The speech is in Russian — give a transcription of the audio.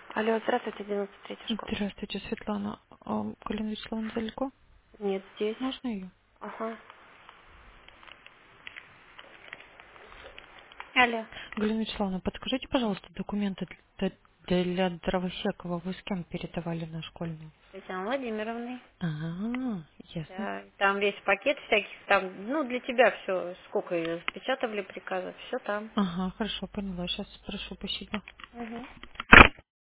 Алло, здравствуйте, 93-я школа. Здравствуйте, Светлана. Галина Вячеславовна далеко? Нет, здесь. Можно ее? Ага. Алло. Галина Вячеславовна, подскажите, пожалуйста, документы для Дровосекова вы с кем передавали на школьную? Татьяна Владимировна. Ясно. Да, там весь пакет всяких, там, ну, для тебя все, сколько ее распечатали приказов, все там. Ага, хорошо, поняла. Сейчас спрошу, спасибо. Угу.